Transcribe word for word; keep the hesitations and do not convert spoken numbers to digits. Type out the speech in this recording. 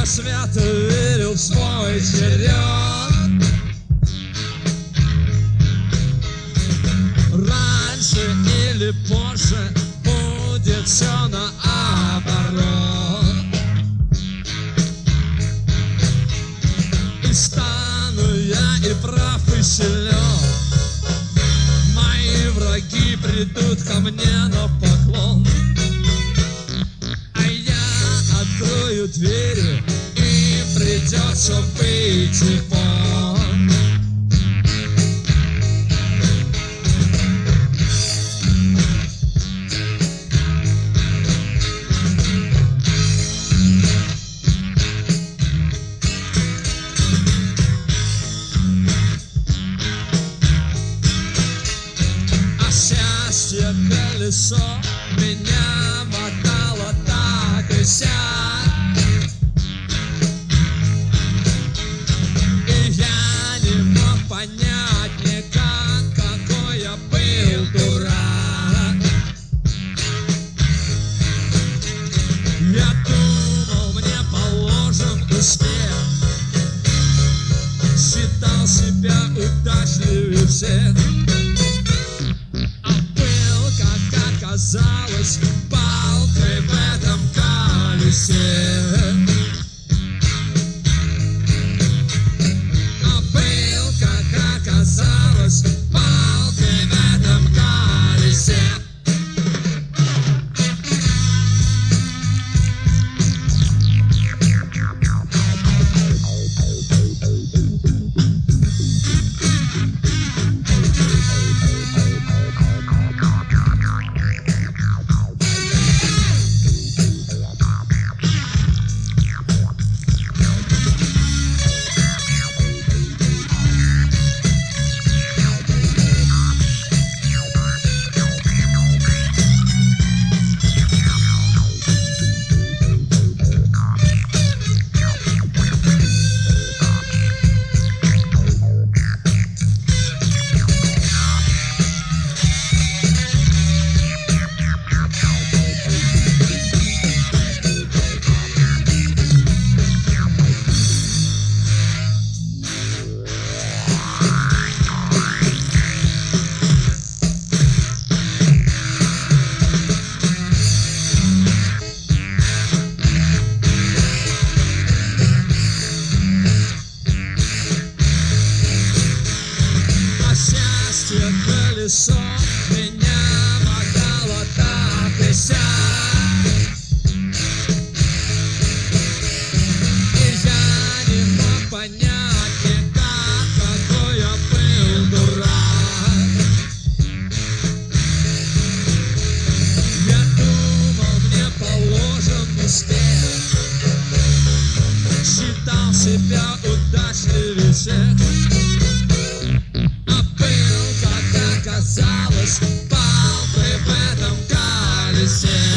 Я свято верил в свой черед. Раньше или позже будет все наоборот. И стану я и прав, и силен. Мои враги придут ко мне на поклон. А я открою двери, и придется выйти вон. Колесо меня мотало так и сяк, и я не мог понять никак, какой я был дурак. Я думал, мне положен успех, считал себя удачливее всех. Казалось, палкой в этом колесе. А был, как оказалось, палкой в этом колесе. Колесо меня мотало так и сяк, и я не мог понять никак, какой я был дурак. Я думал, мне положен успех, считал себя удачливее всех. Казалось, палкой в этом колесе.